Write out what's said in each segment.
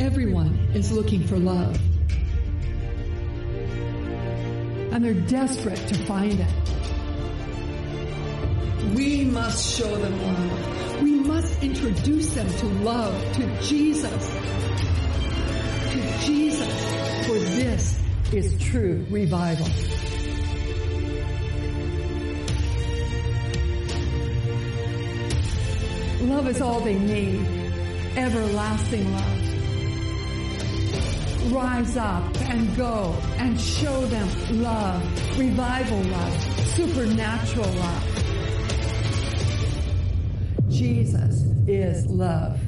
Everyone is looking for love. And they're desperate to find it. We must show them love. We must introduce them to love, to Jesus. To Jesus. For this is true revival. Love is all they need. Everlasting love. Rise up and go and show them love, revival love, supernatural love. Jesus is love.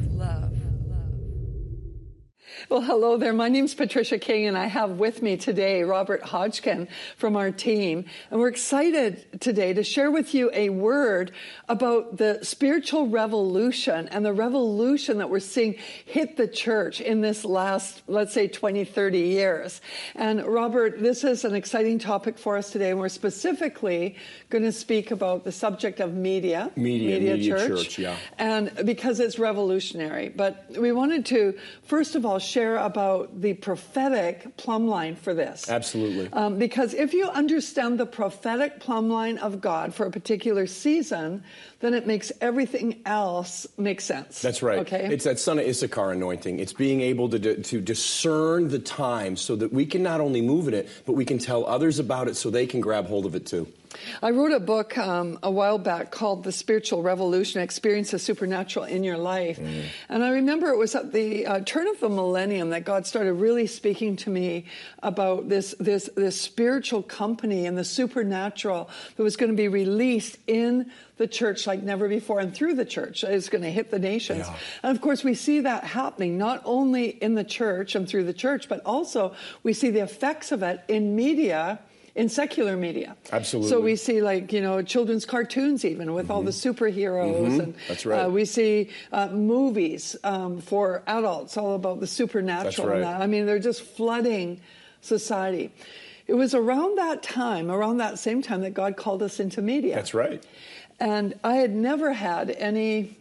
Well, hello there. My name's Patricia King, and I have with me today Robert Hodgkin from our team. And we're excited today to share with you a word about the spiritual revolution and the revolution that we're seeing hit the church in this last, let's say, 20, 30 years. And Robert, this is an exciting topic for us today, and we're specifically going to speak about the subject of media church, yeah. And because it's revolutionary. But we wanted to, first of all, share about the prophetic plumb line for this. Absolutely. Because if you understand the prophetic plumb line of God for a particular season, then it makes everything else make sense. That's right. Okay? It's that son of Issachar anointing. It's being able to discern the time so that we can not only move in it, but we can tell others about it so they can grab hold of it too. I wrote a book a while back called The Spiritual Revolution, Experience the Supernatural in Your Life. And I remember it was at the turn of the millennium that God started really speaking to me about this spiritual company and the supernatural that was going to be released in the church like never before, and through the church. It's going to hit the nations. Yeah. And of course, we see that happening not only in the church and through the church, but also we see the effects of it in media, in secular media. Absolutely. So we see children's cartoons even with all the superheroes. And that's right. We see movies for adults all about the supernatural. That's right. And that. I mean, they're just flooding society. It was around that same time that God called us into media. That's right. And I had never had any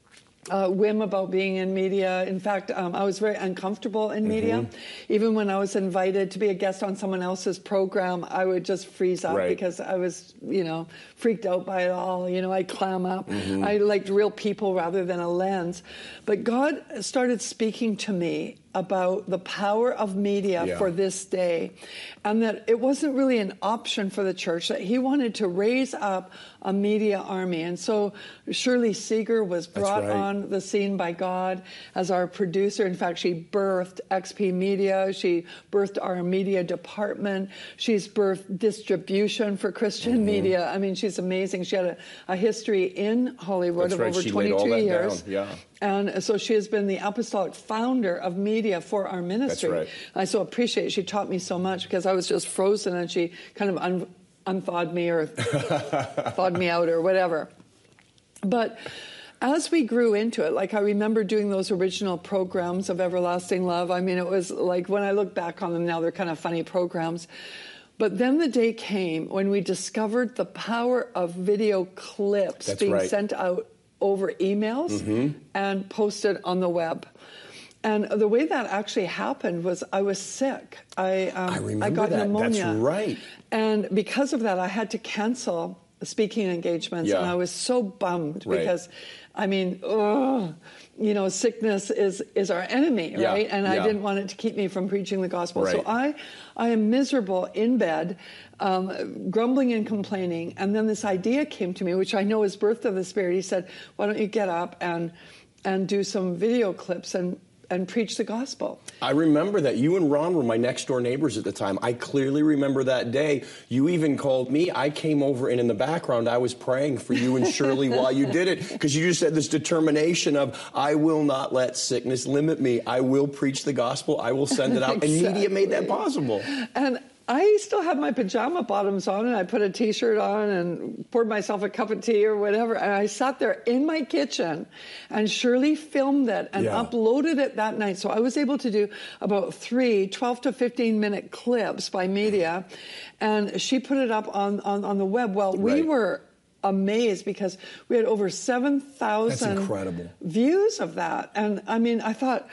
whim about being in media. In fact, I was very uncomfortable in media. Even when I was invited to be a guest on someone else's program, I would just freeze up because I was, freaked out by it all. I'd clam up. I liked real people rather than a lens. But God started speaking to me about the power of media for this day, and that it wasn't really an option for the church, that he wanted to raise up a media army. And so Shirley Seeger was brought on the scene by God as our producer. In fact, she birthed XP Media. She birthed our media department. She's birthed distribution for Christian media. I mean, she's amazing. She had a history in Hollywood of over 22 years. And so she has been the apostolic founder of media for our ministry. That's right. I so appreciate it. She taught me so much because I was just frozen, and she kind of unthawed me or thawed me out or whatever. But as we grew into it, I remember doing those original programs of Everlasting Love. I mean, it was like, when I look back on them now, they're kind of funny programs. But then the day came when we discovered the power of video clips sent out over emails and posted on the web. And the way that actually happened was I was sick. I got pneumonia. That's right. And because of that, I had to cancel speaking engagements. And I was so bummed because, I mean, sickness is our enemy, right? And I didn't want it to keep me from preaching the gospel. So I am miserable in bed, grumbling and complaining. And then this idea came to me, which I know is birth of the Spirit. He said, why don't you get up and do some video clips and preach the gospel. I remember that. You and Ron were my next door neighbors at the time. I clearly remember that day. You even called me. I came over, and in the background, I was praying for you and Shirley while you did it, because you just had this determination of, I will not let sickness limit me. I will preach the gospel. I will send it out. And media made that possible. And I still had my pajama bottoms on, and I put a T-shirt on and poured myself a cup of tea or whatever. And I sat there in my kitchen, and Shirley filmed it and uploaded it that night. So I was able to do about 12 to 15-minute clips by media. And she put it up on the web. Well, we were amazed because we had over 7,000 views of that. And I mean, I thought,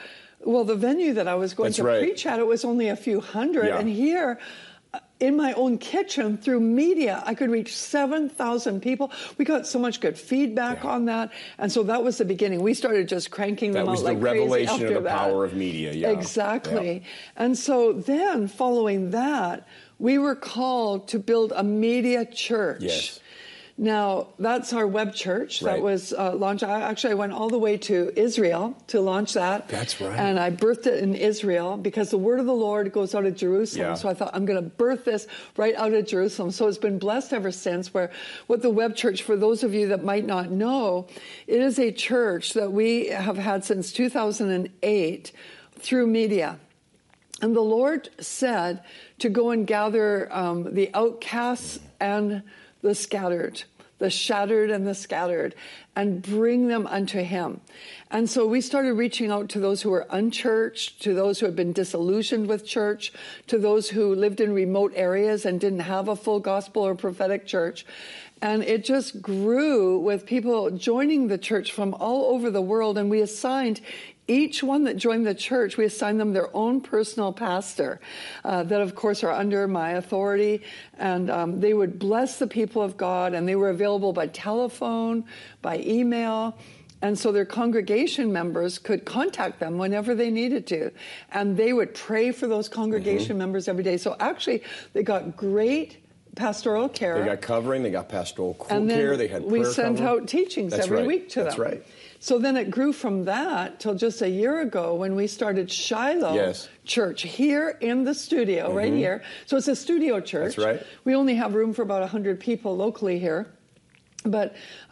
Well, the venue that I was going That's to right. preach at, it was only a few hundred. Yeah. And here, in my own kitchen, through media, I could reach 7,000 people. We got so much good feedback on that. And so that was the beginning. We started just cranking them out like crazy. That was the revelation after of the that. power of media. Yeah. Exactly. Yeah. And so then, following that, we were called to build a media church. Yes. Now, that's our web church Right. that was launched. I went all the way to Israel to launch that. That's right. And I birthed it in Israel because the word of the Lord goes out of Jerusalem. Yeah. So I thought, I'm going to birth this right out of Jerusalem. So it's been blessed ever since. What the web church, for those of you that might not know, it is a church that we have had since 2008 through media. And the Lord said to go and gather the outcasts and the scattered, the shattered and the scattered, and bring them unto him. And so we started reaching out to those who were unchurched, to those who had been disillusioned with church, to those who lived in remote areas and didn't have a full gospel or prophetic church. And it just grew with people joining the church from all over the world. And we assigned each one that joined the church, we assigned them their own personal pastor that, of course, are under my authority. And they would bless the people of God, and they were available by telephone, by email. And so their congregation members could contact them whenever they needed to. And they would pray for those congregation members every day. So actually, they got great pastoral care. They got covering, they got pastoral and care, they had prayer we sent covering. out teachings That's every right. week to them. That's right. So then it grew from that till just a year ago when we started Shiloh Yes. Church here in the studio, right here. So it's a studio church. That's right. We only have room for about 100 people locally here. But,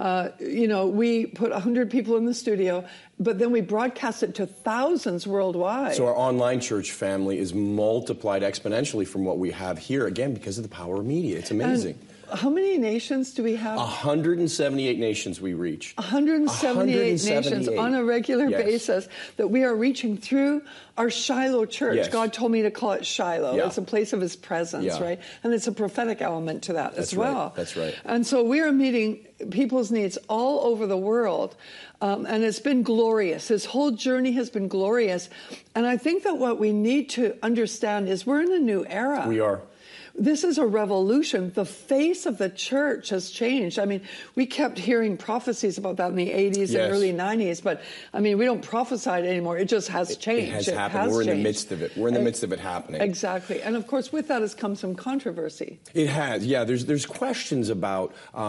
we put 100 people in the studio, but then we broadcast it to thousands worldwide. So our online church family is multiplied exponentially from what we have here, again, because of the power of media. It's amazing. And how many nations do we have? 178 nations we reach. 178 nations on a regular Yes. basis that we are reaching through our Shiloh church. Yes. God told me to call it Shiloh. Yeah. It's a place of his presence, Yeah. right? And it's a prophetic element to that That's as well. right. That's right. And so we are meeting people's needs all over the world. And it's been glorious. This whole journey has been glorious. And I think that what we need to understand is we're in a new era. We are. This is a revolution. The face of the church has changed. I mean, we kept hearing prophecies about that in the 80s Yes. and early 90s, but I mean, we don't prophesy it anymore. It just has changed. It has happened. We're in the midst of it. We're in the midst of it happening. Exactly. And of course, with that has come some controversy. It has, yeah. There's questions about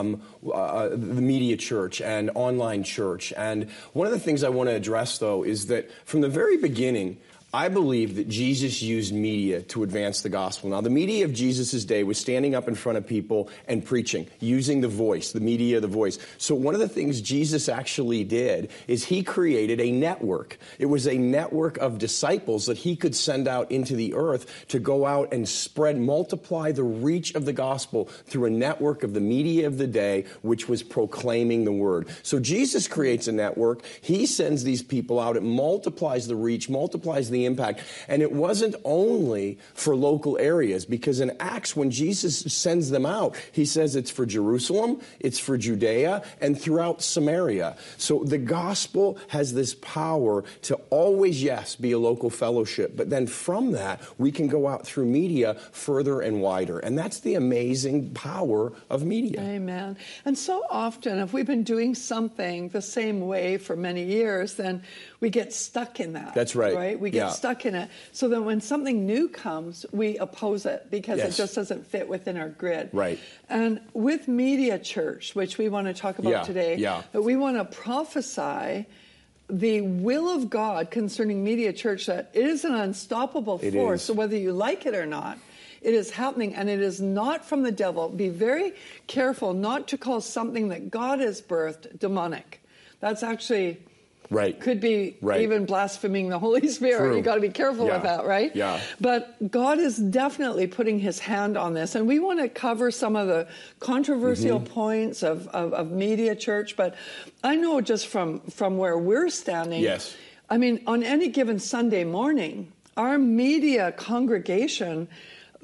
the media church and online church. And one of the things I want to address, though, is that from the very beginning, I believe that Jesus used media to advance the gospel. Now, the media of Jesus' day was standing up in front of people and preaching, using the voice, the media, the voice. So one of the things Jesus actually did is he created a network. It was a network of disciples that he could send out into the earth to go out and spread, multiply the reach of the gospel through a network of the media of the day, which was proclaiming the word. So Jesus creates a network. He sends these people out. It multiplies the reach, multiplies the impact. And it wasn't only for local areas, because in Acts, when Jesus sends them out, he says it's for Jerusalem, it's for Judea, and throughout Samaria. So the gospel has this power to always, yes, be a local fellowship. But then from that, we can go out through media further and wider. And that's the amazing power of media. Amen. And so often, if we've been doing something the same way for many years, then we get stuck in that. That's right. Right? We get stuck in it. So then when something new comes, we oppose it because it just doesn't fit within our grid. Right. And with Media Church, which we want to talk about today, we want to prophesy the will of God concerning Media Church, that it is an unstoppable force. So whether you like it or not, it is happening, and it is not from the devil. Be very careful not to call something that God has birthed demonic. That's actually could be even blaspheming the Holy Spirit. True. You got to be careful with that, right? Yeah. But God is definitely putting his hand on this, and we want to cover some of the controversial points of Media Church. But I know just from where we're standing, I mean, on any given Sunday morning, our media congregation,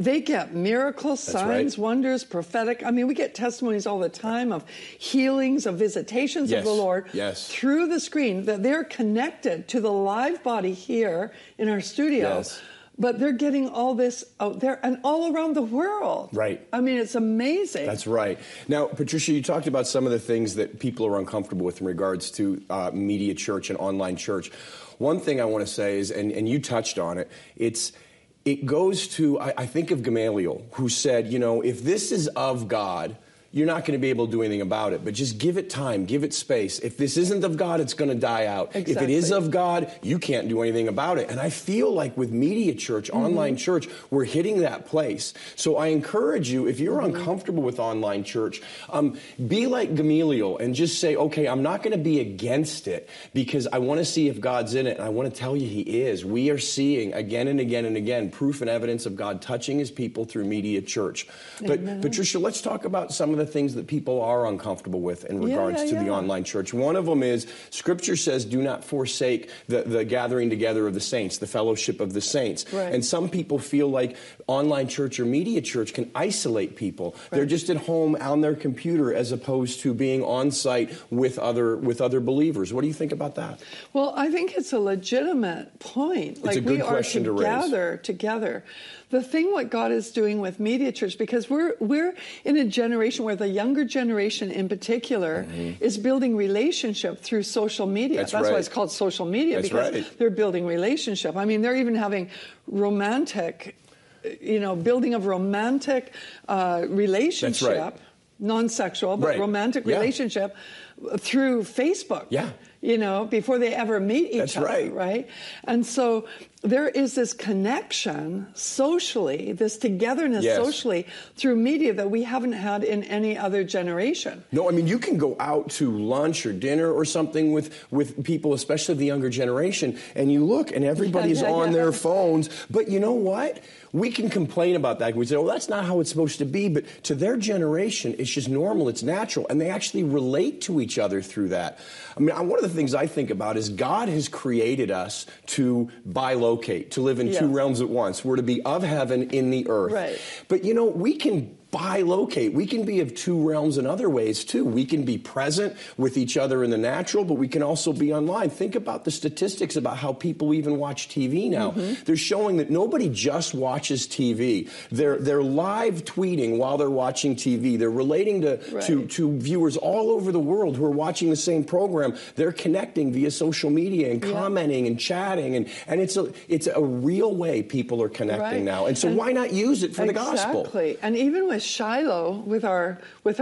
they get miracles, signs, wonders, prophetic. I mean, we get testimonies all the time of healings, of visitations of the Lord through the screen, that they're connected to the live body here in our studio. Yes. But they're getting all this out there and all around the world. Right. I mean, it's amazing. That's right. Now, Patricia, you talked about some of the things that people are uncomfortable with in regards to media church and online church. One thing I want to say is, and you touched on it, it goes to, I think of Gamaliel, who said, you know, if this is of God, you're not going to be able to do anything about it, but just give it time, give it space. If this isn't of God, it's going to die out. Exactly. If it is of God, you can't do anything about it. And I feel like with media church, online church, we're hitting that place. So I encourage you, if you're uncomfortable with online church, be like Gamaliel and just say, okay, I'm not going to be against it because I want to see if God's in it. And I want to tell you he is. We are seeing again and again and again proof and evidence of God touching his people through media church. But Amen. Patricia, let's talk about some of the things that people are uncomfortable with in regards to the online church. One of them is Scripture says, do not forsake the gathering together of the saints, the fellowship of the saints. Right. And some people feel like online church or media church can isolate people. Right. They're just at home on their computer as opposed to being on site with other believers. What do you think about that? Well, I think it's a legitimate point. It's a good question to raise. We are together, together. The thing what God is doing with media church, because we're in a generation where the younger generation in particular is building relationship through social media. That's right. why it's called social media, because they're building relationship. I mean, they're even having romantic, building of romantic relationship. That's right. Non-sexual, but romantic relationship through Facebook. Yeah. Before they ever meet each other, right. right? And so there is this connection socially, this togetherness socially through media that we haven't had in any other generation. No, I mean, you can go out to lunch or dinner or something with people, especially the younger generation, and you look and everybody's on their phones. But you know what? We can complain about that. We say, oh, that's not how it's supposed to be. But to their generation, it's just normal. It's natural. And they actually relate to each other through that. I mean, one of the things I think about is God has created us to bilocate, to live in two realms at once. We're to be of heaven in the earth. Right. But, we can bilocate. We can be of two realms in other ways, too. We can be present with each other in the natural, but we can also be online. Think about the statistics about how people even watch TV now. They're showing that nobody just watches TV. They're live tweeting while they're watching TV. They're relating to viewers all over the world who are watching the same program. They're connecting via social media and commenting and chatting. And it's a real way people are connecting now. And so why not use it for the gospel? Exactly. And even with Shiloh, with our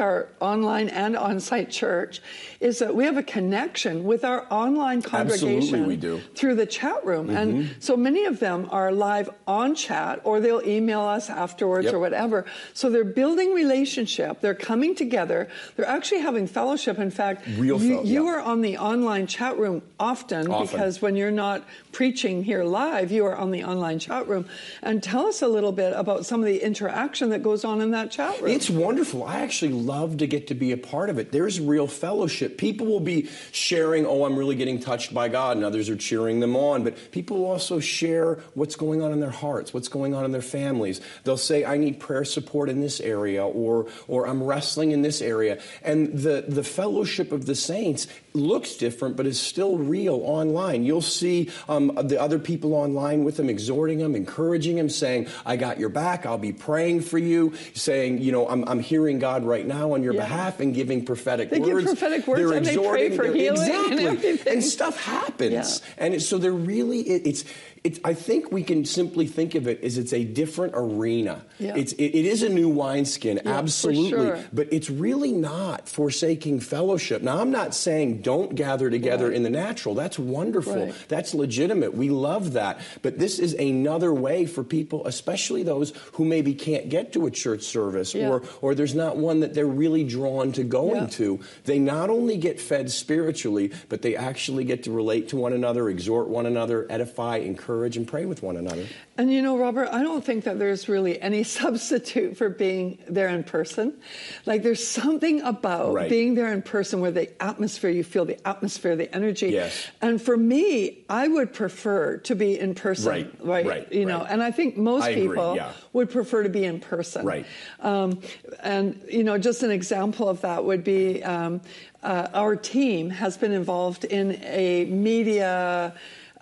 online and on-site church, is that we have a connection with our online congregation. Absolutely, we do. Through the chat room. And so many of them are live on chat, or they'll email us afterwards or whatever. So they're building relationship. They're coming together. They're actually having fellowship. In fact, you are on the online chat room often because when you're not preaching here live, you are on the online chat room. And tell us a little bit about some of the interaction that goes on in that chat room. It's wonderful. I actually love to get to be a part of it. There's real fellowship. People will be sharing, oh, I'm really getting touched by God, and others are cheering them on. But people will also share what's going on in their hearts, what's going on in their families. They'll say, I need prayer support in this area, or I'm wrestling in this area. And the fellowship of the saints looks different, but is still real online. You'll see the other people online with them, exhorting them, encouraging them, saying, I got your back, I'll be praying for you, saying, I'm hearing God right now on your behalf, and giving prophetic words. They give prophetic words. They're and exhorting, they pray for healing. Exactly. And everything. And stuff happens. Yeah. And so they're really, I think we can simply think of it as it's a different arena. Yeah. It is a new wineskin, absolutely. For sure. But it's really not forsaking fellowship. Now, I'm not saying don't gather together in the natural. That's wonderful. Right. That's legitimate. We love that. But this is another way for people, especially those who maybe can't get to a church service or there's not one that they're really drawn to going to. They not only get fed spiritually, but they actually get to relate to one another, exhort one another, edify, encourage, and pray with one another. And Robert, I don't think that there's really any substitute for being there in person. Like, there's something about being there in person where the atmosphere, you feel the atmosphere, the energy. Yes. And for me, I would prefer to be in person, right, you know, and I think most people would prefer to be in person. Right. And, you know, just an example of that would be our team has been involved in a media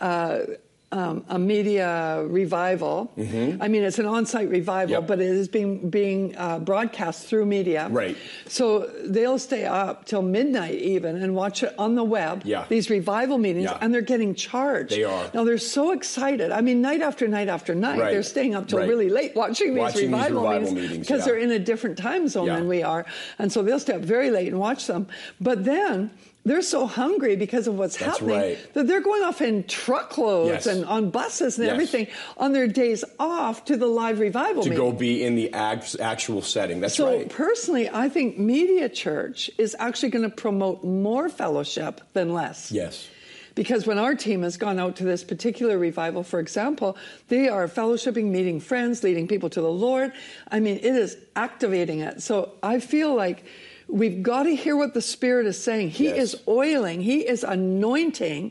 revival. Mm-hmm. I mean, it's an on-site revival, but it is being broadcast through media. Right. So they'll stay up till midnight even and watch it on the web, these revival meetings, and they're getting charged. They are. Now, they're so excited. I mean, night after night after night, they're staying up till really late watching these revival meetings because they're in a different time zone than we are. And so they'll stay up very late and watch them. But then they're so hungry because of what's happening that they're going off in truckloads and on buses and everything on their days off to the live revival meeting. To go be in the actual setting. That's right. So personally, I think Media Church is actually going to promote more fellowship than less. Yes. Because when our team has gone out to this particular revival, for example, they are fellowshipping, meeting friends, leading people to the Lord. I mean, it is activating it. So I feel like we've got to hear what the Spirit is saying. He is oiling, He is anointing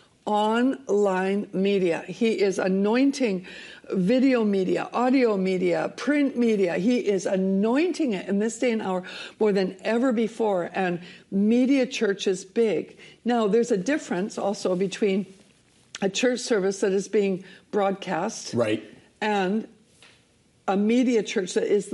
online media. He is anointing video media, audio media, print media. He is anointing it in this day and hour more than ever before. And Media Church is big. Now, there's a difference also between a church service that is being broadcast and a media church that is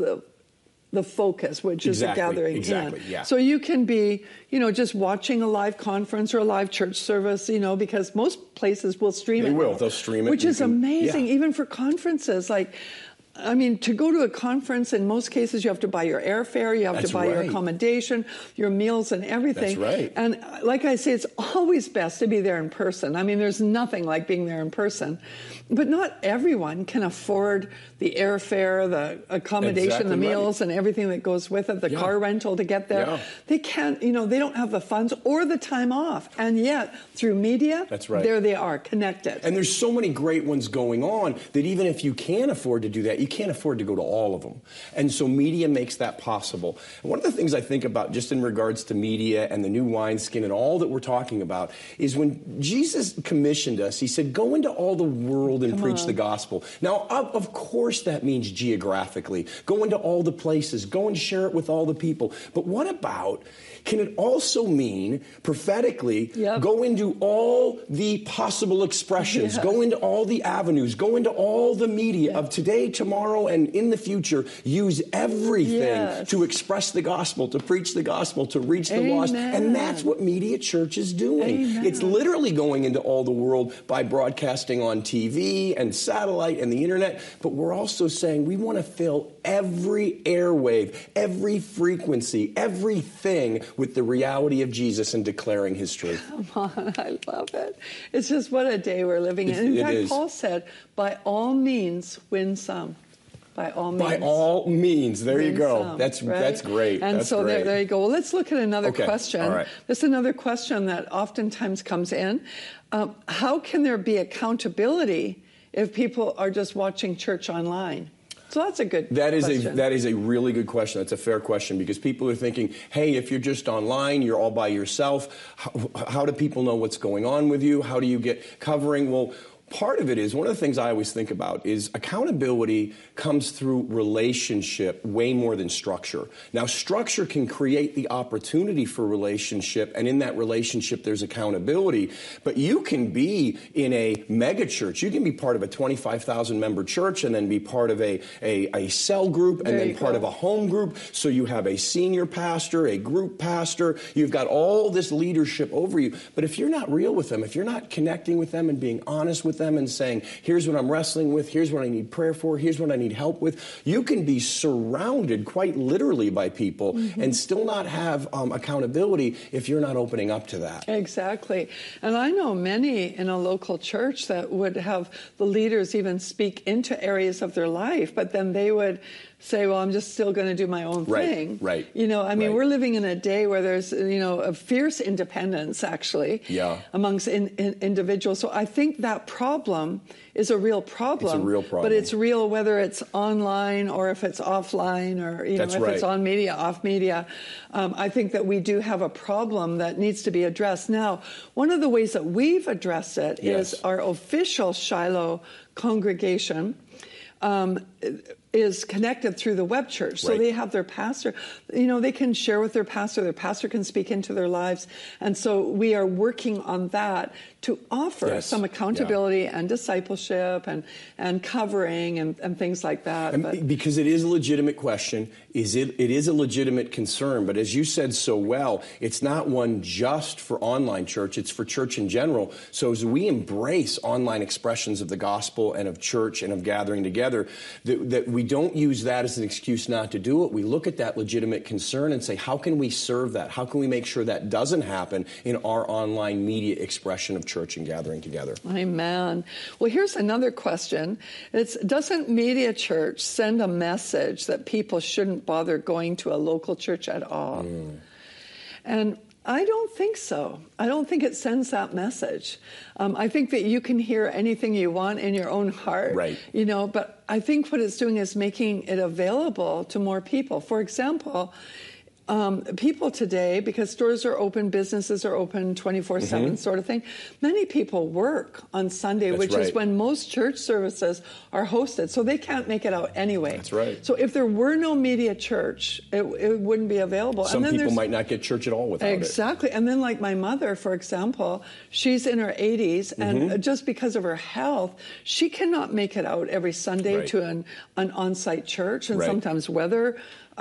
the focus, which is the gathering in. So you can be, you know, just watching a live conference or a live church service, you know, because most places will stream it. They'll stream it. Which is amazing, even for conferences. Like, I mean, to go to a conference, in most cases, you have to buy your airfare, you have to buy your accommodation, your meals and everything. That's right. And like I say, it's always best to be there in person. I mean, there's nothing like being there in person. But not everyone can afford the airfare, the accommodation, the meals, and everything that goes with it, the car rental to get there. They can't, you know, they don't have the funds or the time off. And yet, through media, there they are, connected. And there's so many great ones going on that even if you can afford to do that, you can't afford to go to all of them. And so media makes that possible. And one of the things I think about just in regards to media and the new wineskin and all that we're talking about is when Jesus commissioned us, He said, go into all the world and preach the gospel. Now, of course, that means geographically. Go into all the places. Go and share it with all the people. But what about, can it also mean prophetically, go into all the possible expressions, go into all the avenues, go into all the media of today, tomorrow, and in the future, use everything to express the gospel, to preach the gospel, to reach the lost. And that's what Media Church is doing. It's literally going into all the world by broadcasting on TV and satellite and the internet, but we're also saying we want to fill every airwave, every frequency, everything with the reality of Jesus and declaring His truth. Come on, I love it. It's just what a day we're living in. In fact, Paul said, by all means, win some. By all means. By all means. There you go. That's great. And that's so great. There you go. Well, let's look at another question. All right. This is another question that oftentimes comes in. How can there be accountability if people are just watching church online? So that's a good question. That is a really good question. That's a fair question because people are thinking, hey, if you're just online, you're all by yourself. How do people know what's going on with you? How do you get covering? Well, part of it is, one of the things I always think about is accountability comes through relationship way more than structure. Now, structure can create the opportunity for relationship, and in that relationship, there's accountability. But you can be in a mega church. You can be part of a 25,000 member church and then be part of a cell group and then part of a home group. So you have a senior pastor, a group pastor. You've got all this leadership over you. But if you're not real with them, if you're not connecting with them and being honest with them and saying, here's what I'm wrestling with, here's what I need prayer for, here's what I need help with, you can be surrounded quite literally by people and still not have accountability if you're not opening up to that. Exactly. And I know many in a local church that would have the leaders even speak into areas of their life, but then they would say, well, I'm just still going to do my own thing. Right. You know, I mean, we're living in a day where there's, you know, a fierce independence, actually, amongst individuals. So I think that probably problem is a real problem. It's a real problem. But it's real whether it's online or if it's offline or if it's on media, off media. I think that we do have a problem that needs to be addressed. Now, one of the ways that we've addressed it is our official Shiloh congregation is connected through the web church. So they have their pastor, they can share with their pastor can speak into their lives. And so we are working on that to offer some accountability and discipleship and covering and things like that. And because it is a legitimate question, it is a legitimate concern, but as you said so well, it's not one just for online church, it's for church in general. So as we embrace online expressions of the gospel and of church and of gathering together, that we don't use that as an excuse not to do it. We look at that legitimate concern and say, how can we serve that? How can we make sure that doesn't happen in our online media expression of church and gathering together? Amen. Well, here's another question. Doesn't Media Church send a message that people shouldn't bother going to a local church at all? And I don't think so. I don't think it sends that message. I think that you can hear anything you want in your own heart, but I think what it's doing is making it available to more people. For example, people today, because stores are open, businesses are open 24/7 sort of thing, many people work on Sunday, which is when most church services are hosted. So they can't make it out anyway. That's right. So if there were no media church, it wouldn't be available. Some people might not get church at all without it. Exactly. And then like my mother, for example, she's in her 80s, and just because of her health, she cannot make it out every Sunday to an on-site church, and sometimes weather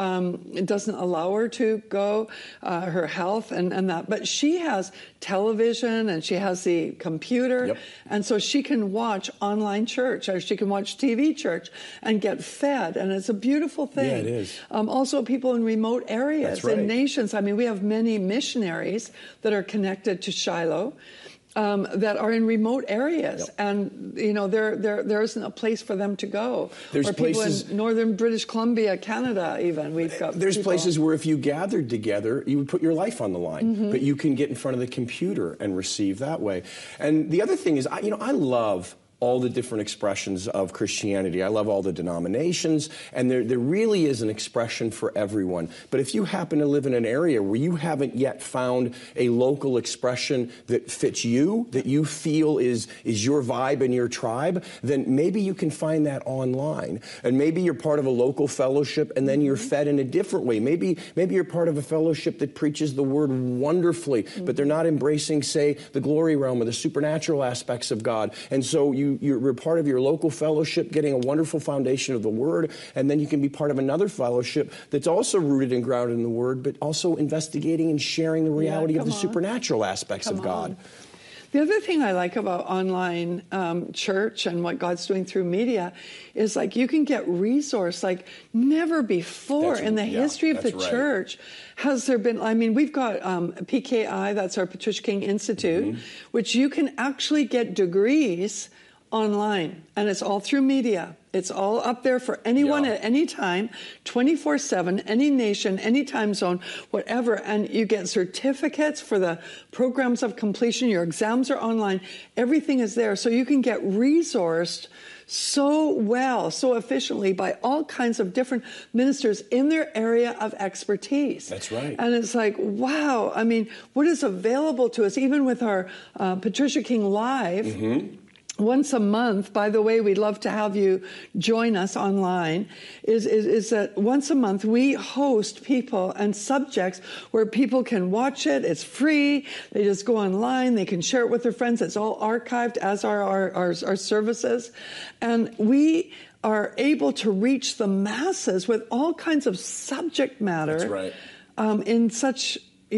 it doesn't allow her to go, her health and that. But she has television and she has the computer. And so she can watch online church or she can watch TV church and get fed. And it's a beautiful thing. Yeah, it is. Also, people in remote areas, in nations. I mean, we have many missionaries that are connected to Shiloh. That are in remote areas, and there isn't a place for them to go. There's places in northern British Columbia, Canada. Even we've got. There's places where if you gathered together, you would put your life on the line, but you can get in front of the computer and receive that way. And the other thing is, I love all the different expressions of Christianity. I love all the denominations, and there really is an expression for everyone. But if you happen to live in an area where you haven't yet found a local expression that fits you, that you feel is your vibe and your tribe, then maybe you can find that online. And maybe you're part of a local fellowship, and then you're fed in a different way. Maybe you're part of a fellowship that preaches the word wonderfully, but they're not embracing, say, the glory realm or the supernatural aspects of God. And so you're part of your local fellowship, getting a wonderful foundation of the Word, and then you can be part of another fellowship that's also rooted and grounded in the Word, but also investigating and sharing the reality of the supernatural aspects of God. The other thing I like about online church and what God's doing through media is like you can get resource like never before in the history of the church has there been. I mean, we've got PKI, that's our Patricia King Institute, which you can actually get degrees online, and it's all through media. It's all up there for anyone at any time, 24/7, any nation, any time zone, whatever. And you get certificates for the programs of completion. Your exams are online. Everything is there. So you can get resourced so well, so efficiently by all kinds of different ministers in their area of expertise. That's right. And it's like, wow. I mean, what is available to us, even with our Patricia King Live, once a month, by the way, we'd love to have you join us online, is that once a month we host people and subjects where people can watch it. It's free. They just go online. They can share it with their friends. It's all archived, as are our services. And we are able to reach the masses with all kinds of subject matter. That's right. In such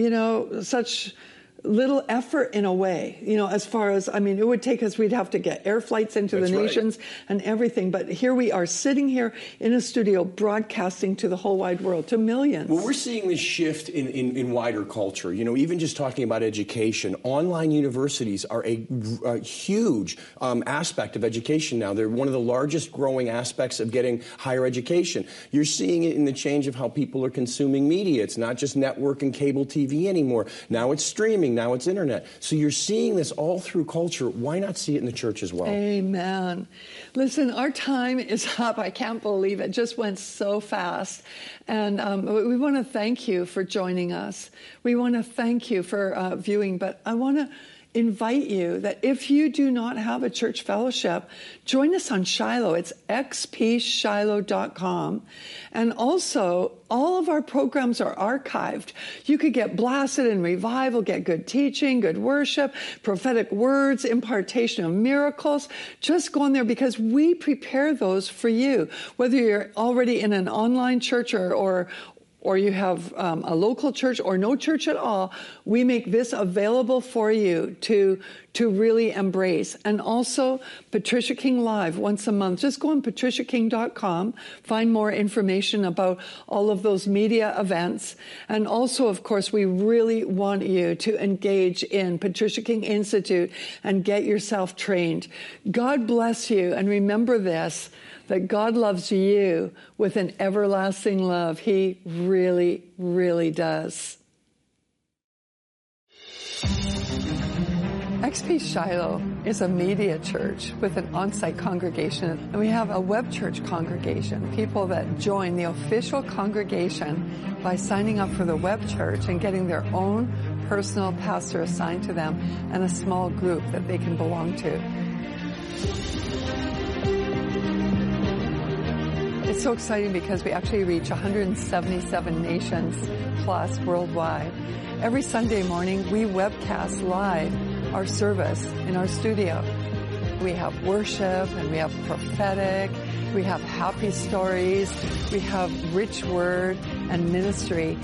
little effort in a way, as far as, I mean, it would take us, we'd have to get air flights into the nations and everything. But here we are sitting here in a studio broadcasting to the whole wide world, to millions. Well, we're seeing this shift in wider culture. Even just talking about education, online universities are a huge aspect of education now. They're one of the largest growing aspects of getting higher education. You're seeing it in the change of how people are consuming media. It's not just network and cable TV anymore. Now it's streaming. streaming, now it's internet. So you're seeing this all through culture. Why not see it in the church as well? Amen. Listen, our time is up. I can't believe it. Just went so fast. And we want to thank you for joining us. We want to thank you for viewing, but I want to invite you that if you do not have a church fellowship, join us on Shiloh. It's xpshiloh.com. And also, all of our programs are archived. You could get blasted in revival, get good teaching, good worship, prophetic words, impartation of miracles. Just go on there because we prepare those for you. Whether you're already in an online church or you have a local church or no church at all, we make this available for you to really embrace. And also, Patricia King Live once a month. Just go on patriciaking.com, find more information about all of those media events. And also, of course, we really want you to engage in Patricia King Institute and get yourself trained. God bless you, and remember this, that God loves you with an everlasting love. He really, really does. XP Shiloh is a media church with an on-site congregation, and we have a web church congregation, people that join the official congregation by signing up for the web church and getting their own personal pastor assigned to them and a small group that they can belong to. It's so exciting because we actually reach 177 nations plus worldwide. Every Sunday morning, we webcast live our service in our studio. We have worship and we have prophetic, we have happy stories, we have rich word and ministry.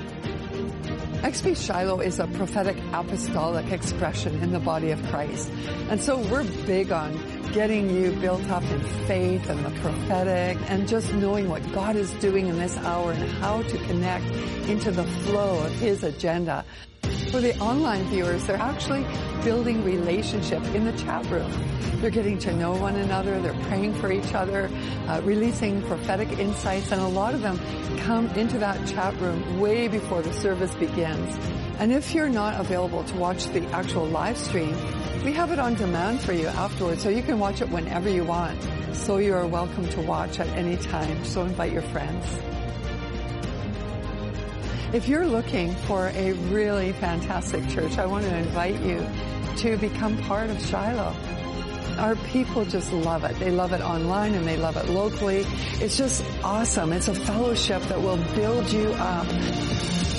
XP Shiloh is a prophetic apostolic expression in the body of Christ. And so we're big on getting you built up in faith and the prophetic and just knowing what God is doing in this hour and how to connect into the flow of His agenda. For the online viewers, they're actually building relationship in the chat room. They're getting to know one another, they're praying for each other, releasing prophetic insights, and a lot of them come into that chat room way before the service begins. And if you're not available to watch the actual live stream, we have it on demand for you afterwards, so you can watch it whenever you want. So you are welcome to watch at any time, so invite your friends. If you're looking for a really fantastic church, I want to invite you to become part of Shiloh. Our people just love it. They love it online and they love it locally. It's just awesome. It's a fellowship that will build you up.